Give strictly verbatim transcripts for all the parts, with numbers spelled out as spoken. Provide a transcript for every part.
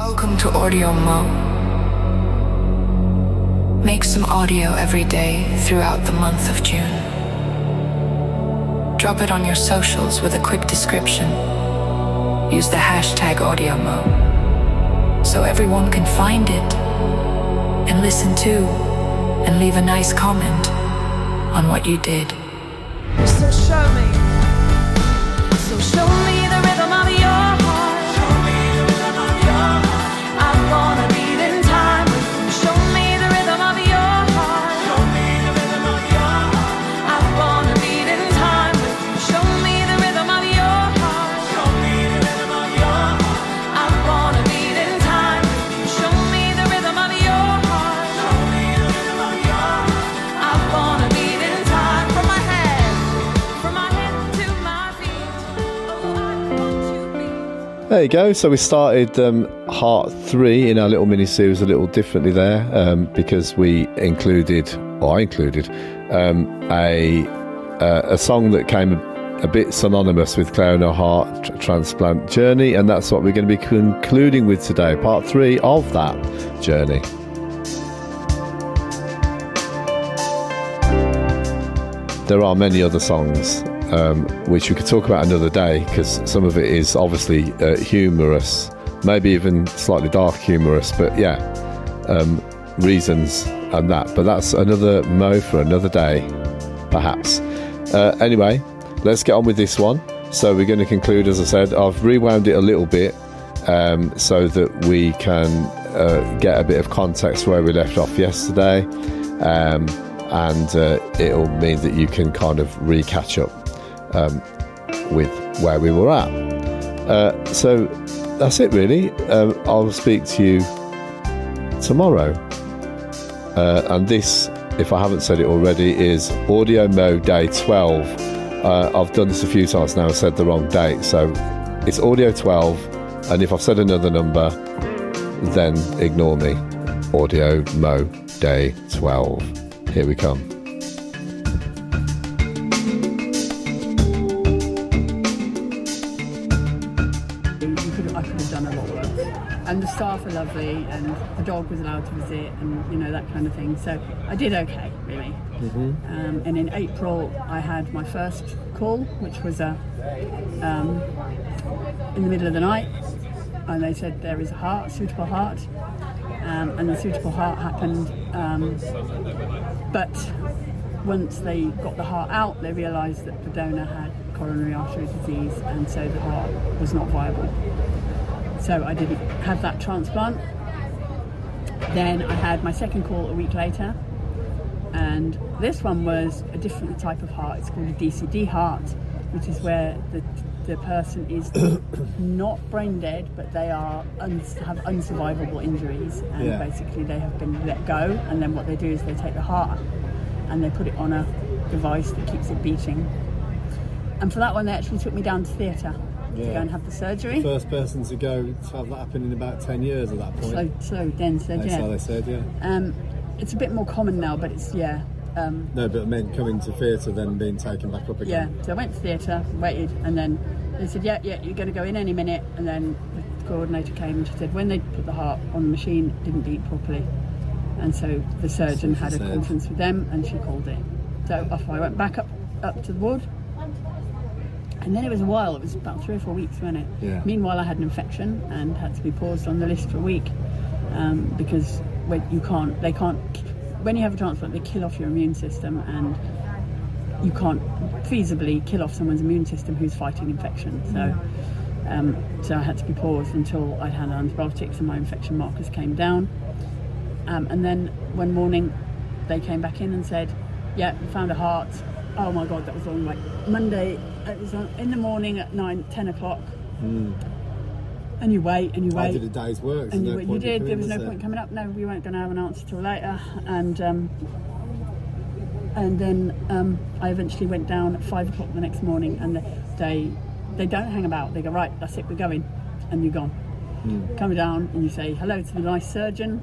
Welcome to Audio Mo. Make some audio every day throughout the month of June. Drop it on your socials with a quick description. Use the hashtag AudioMo so everyone can find it and listen to and leave a nice comment on what you did. So show me, so show me the rhythm of your heart. Show me the rhythm of your heart. I wanna beat in time with you. Show me the rhythm of your heart. Show me the rhythm of your heart. I wanna beat in time with you. Show me the rhythm of your heart. Show me the rhythm of your heart. I wanna beat in time with you. Show me the rhythm of your heart. Show me the rhythm of your heart. I wanna beat in time from my head, from my head to my feet. Oh, I want to beat. There you go. So we started um, Heart three in our little mini-series a little differently there um, because we included, or I included, um, a uh, a song that came a, a bit synonymous with Claire and her heart tr- transplant journey, and that's what we're going to be concluding with today, part three of that journey. There are many other songs um, which we could talk about another day because some of it is obviously uh, humorous, maybe even slightly dark humorous, but yeah, um, reasons and that. But that's another mo for another day, perhaps. Uh, anyway, let's get on with this one. So we're going to conclude, as I said, I've rewound it a little bit um, so that we can uh, get a bit of context where we left off yesterday. Um, and uh, it'll mean that you can kind of re-catch up um, with where we were at. Uh, so that's it really. Um, I'll speak to you tomorrow. Uh, and this, if I haven't said it already, is Audio Mo Day twelve. Uh, I've done this a few times now and said the wrong date. So it's Audio twelve, and if I've said another number, then ignore me. Audio Mo Day twelve. Here we come. You could, I could have done a lot worse. And the staff are lovely, and the dog was allowed to visit, and you know, that kind of thing. So I did okay, really. Mm-hmm. Um, and in April, I had my first call, which was a um, in the middle of the night, and they said there is a heart, suitable heart. Um, and the suitable heart happened, um, but once they got the heart out, they realised that the donor had coronary artery disease, and so the heart was not viable. So I didn't have that transplant. Then I had my second call a week later, and this one was a different type of heart. It's called a D C D heart, which is where the the person is not brain dead, but they are un- have unsurvivable injuries, and yeah. basically they have been let go, and then what they do is they take the heart and they put it on a device that keeps it beating. And for that one, they actually took me down to theatre yeah. to go and have the surgery. The first person to go to have that happen in about ten years at that point. Slow, slow, Den said, That's yeah. how they said, yeah. Um, it's a bit more common now, but it's, yeah. Um, no, but it meant coming to theatre, then being taken back up again. Yeah, so I went to theatre, waited, and then they said, yeah, yeah, you're going to go in any minute. And then the coordinator came and she said, when they put the heart on the machine, it didn't beat properly. And so the surgeon had a said. conference with them, and she called it. So off I went back up, up to the ward. And then it was a while, it was about three or four weeks, wasn't it? Yeah. Meanwhile, I had an infection and had to be paused on the list for a week um, because when you can't, they can't, when you have a transplant, they kill off your immune system, and you can't feasibly kill off someone's immune system who's fighting infection. So um, so I had to be paused until I'd had antibiotics and my infection markers came down. Um, and then one morning they came back in and said, yeah, we found a heart. Oh my God, that was on like Monday. It was on, in the morning at nine, ten o'clock. Mm. And you wait and you wait. I did a day's work. And you, no you did. There was no there? point coming up. No, we weren't going to have an answer till later. And um, and then um, I eventually went down at five o'clock the next morning, and they they don't hang about. They go, right, that's it, we're going, and you're gone. Mm. Come down and you say hello to the nice surgeon,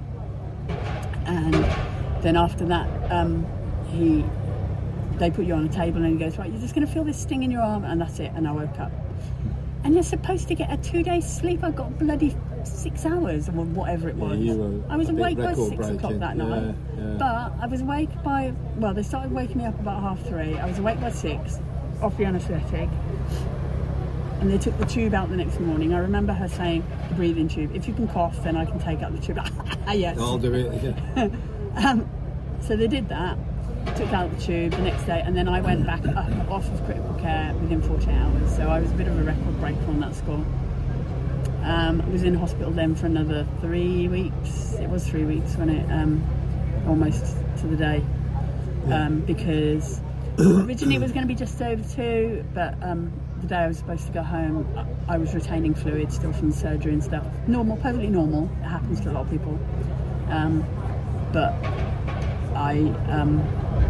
and then after that, um, he they put you on a table and he goes, right, you're just going to feel this sting in your arm, and that's it. And I woke up. And you're supposed to get a two-day sleep. I got bloody six hours or whatever it was. Yeah, you were I was a bit awake by record six o'clock breaking. that Yeah, night. yeah. But I was awake by, well, they started waking me up about half three. I was awake by six, off the anaesthetic. And they took the tube out the next morning. I remember her saying, the breathing tube, if you can cough, then I can take out the tube. Yes. I'll do it. Yeah. um, so they did that, took out the tube the next day, and then I went back up, off of critical care within forty-eight hours. So I was a bit of a record breaker on that score. Um, I was in hospital then for another three weeks. It was three weeks, wasn't it? Um, almost to the day. Um, because originally it was going to be just over two, but um, the day I was supposed to go home, I was retaining fluid still from the surgery and stuff. Normal, perfectly normal. It happens to a lot of people. Um, but I um,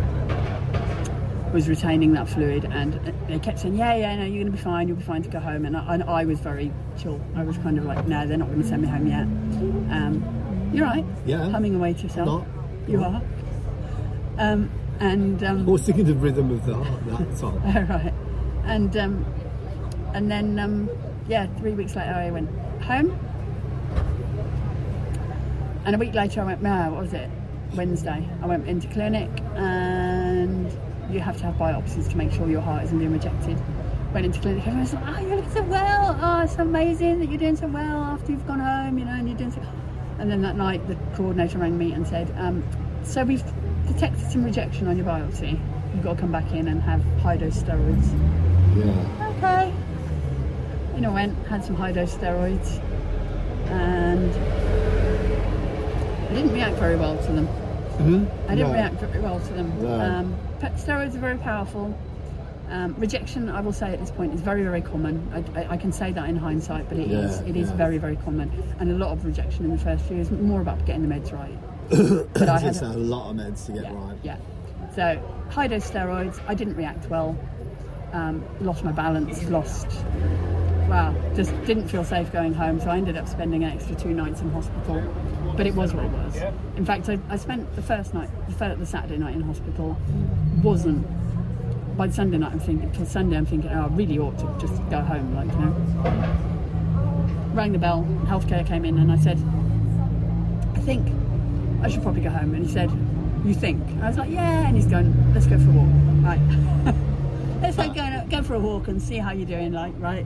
was retaining that fluid, and they kept saying, yeah, yeah, no, you're going to be fine, you'll be fine to go home. And I, and I was very chill. I was kind of like, no, they're not going to send me home yet. Um, you're right. Yeah. Humming away to yourself. Not. You Not. are. Um, and um, I was thinking the rhythm of the heart, that song. oh, right. And um, and then um, yeah, three weeks later I went home. And a week later I went, no, what was it? Wednesday. I went into clinic, and you have to have biopsies to make sure your heart isn't being rejected. Went into clinic, everyone was like, oh, you're looking so well. Oh, it's amazing that you're doing so well after you've gone home, you know, and you're doing so. And then that night the coordinator rang me and said, um, so we've detected some rejection on your biopsy. You've got to come back in and have high dose steroids. Yeah. Okay. You know, went, had some high dose steroids, and I didn't react very well to them. Mm-hmm. I didn't No. react very well to them. No. Um, but steroids are very powerful. Um, rejection, I will say at this point, is very, very common. I, I, I can say that in hindsight, but it Yeah, is it is yeah. very, very common. And a lot of rejection in the first few is more about getting the meds right. But I had It's a lot of meds to get yeah, right. yeah. So high dose steroids, I didn't react well. Um, lost my balance, lost. Wow, just didn't feel safe going home. So I ended up spending an extra two nights in hospital. But it was what it was. In fact, I, I spent the first night, the, first, the Saturday night in hospital. Wasn't. By the Sunday night, I'm thinking. Till Sunday, I'm thinking, oh, I really ought to just go home, like, you know. Rang the bell. Healthcare came in, and I said, I think I should probably go home. And he said, you think? I was like, yeah. And he's going, let's go for a walk. Right. Let's go, go go for a walk and see how you're doing, like, right.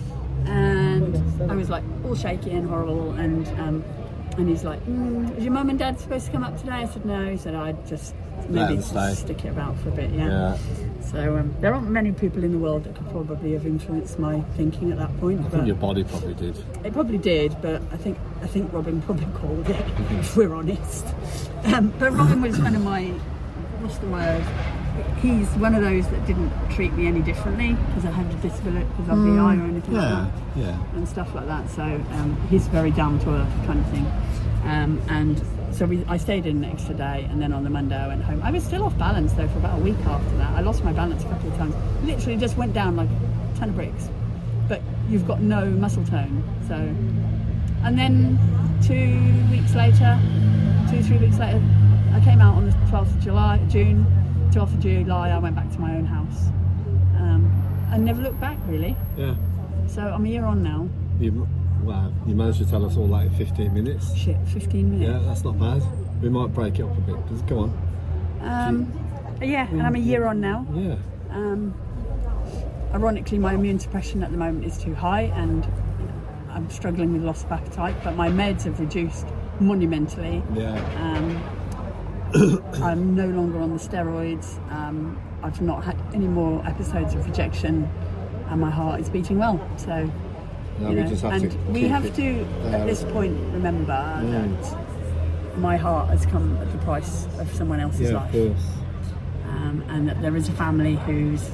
And I was like all shaky and horrible, and um, and he's like, mm, is your mum and dad supposed to come up today? I said no. He said I'd just maybe them stay. stick it about for a bit. Yeah. Yeah. So um, there aren't many people in the world that could probably have influenced my thinking at that point. I But think your body probably did. it probably did, but I think I think Robin probably called it, if we're honest. Um, but Robin was kind of my, what's the word? He's one of those that didn't treat me any differently because I had a disability, because I have the eye or anything like Yeah, that, yeah. and stuff like that. So um, he's very down to earth kind of thing. Um, and so we, I stayed in an extra day, and then on the Monday I went home. I was still off balance though for about a week after that. I lost my balance a couple of times. Literally just went down like a ton of bricks. But you've got no muscle tone. So, and then two weeks later, two three weeks later, I came out on the twelfth of July, June. twelfth of July, I went back to my own house. Um, I never looked back really. Yeah. So I'm a year on now. You, wow, you managed to tell us all that in fifteen minutes. Shit, fifteen minutes. Yeah, that's not bad. We might break it up a bit. Just go on. Um, yeah, and I'm a year on now. Yeah. Um, ironically, my immune suppression at the moment is too high, and I'm struggling with loss of appetite, but my meds have reduced monumentally. Yeah. Um, I'm no longer on the steroids. Um, I've not had any more episodes of rejection, and my heart is beating well. So, Now you we know, just have and to we keep have it to, there. at this point, remember Mm. that my heart has come at the price of someone else's Yeah, of life, course. um, and that there is a family who's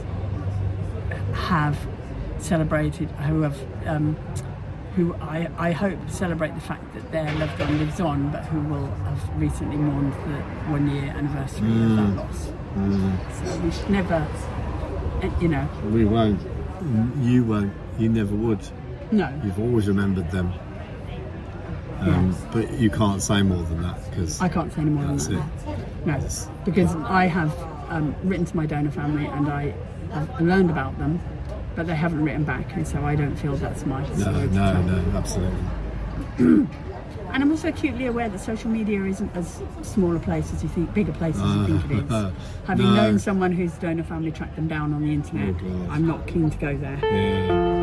have celebrated, who have. Um, who I, I hope celebrate the fact that their loved one lives on, but who will have recently mourned the one year anniversary of that loss. So we should never, uh, you know, We won't. You won't. You never would. no. You've always remembered them. Um, But you can't say more than that because I can't say any more that's than it. that. No, because I have um, written to my donor family and I have learned about them, but they haven't written back, and so I don't feel that's my No, story to no, tell. no, absolutely. And I'm also acutely aware that social media isn't as small a place as you think, bigger place as you think it is. Having No. known someone who's done a family track them down on the internet, Oh, God. I'm not keen to go there. Yeah.